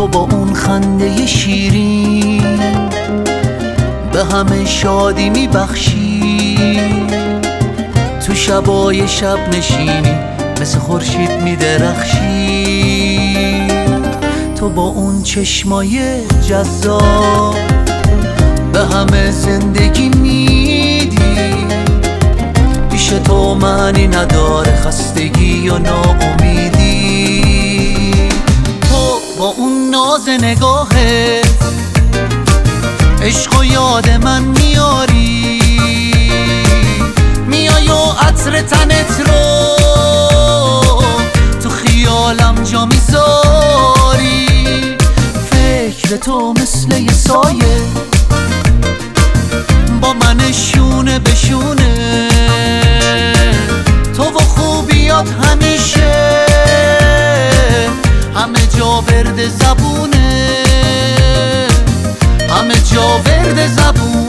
تو با اون خنده شیرین به همه شادی میبخشی، تو شبای شب نشینی مثل خورشید میدرخشی. تو با اون چشمای جذاب به همه زندگی میدی، پیش تو معنی نداره خستگی و ناامیدی. تو با اون ناز نگاهت عشق و یاد من میاری، میای و عطر تنت رو تو خیالم جا میذاری. فکر تو مثل یه سایه با من شونه به شونه، تو و خوبیات همیشه همه جا ورد زبونه، همه جا ورد زبونه.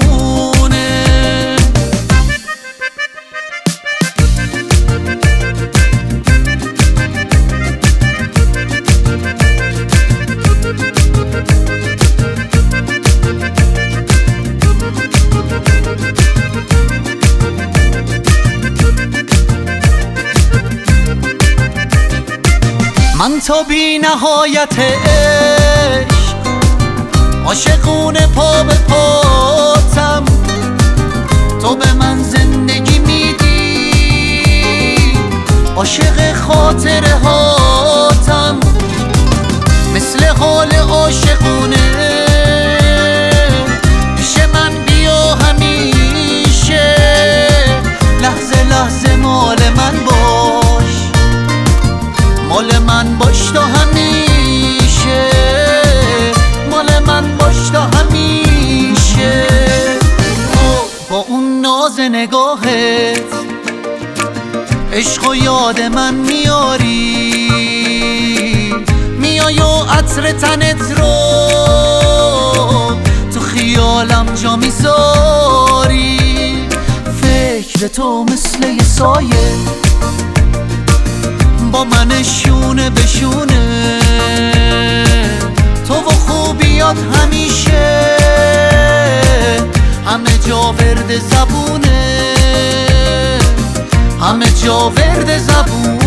من تا بی نهایت عشق عاشقونه پا به پاتم، تو به من زندگی میدی، عاشق خاطره هاتم، مثل حال عاشقونه پیش من بیا همیشه، لحظه لحظه مال من باش، مال من باش تا همیشه، مال من باش تا همیشه. با اون ناز نگاهت عشق و یاد من میاری، میای و عطر تنت رو تو خیالم جا میذاری. فکر تو مثل یه سایه با من شونه به شونه، تو و خوبیات همیشه همه جا ورد زبونه، همه جا ورد زبونه.